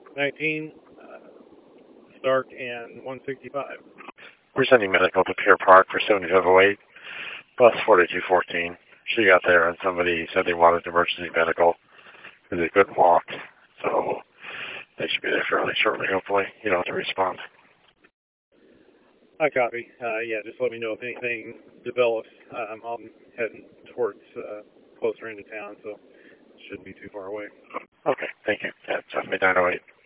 19, Stark, and 165. We're sending medical to Pier Park for 7508, bus 4214. She got there and somebody said they wanted emergency medical because they couldn't walk. So they should be there fairly shortly, hopefully. You don't have to respond. I copy. Yeah, just let me know if anything develops. I'm heading towards closer into town, so it shouldn't be too far away. Okay, thank you. That's 7908.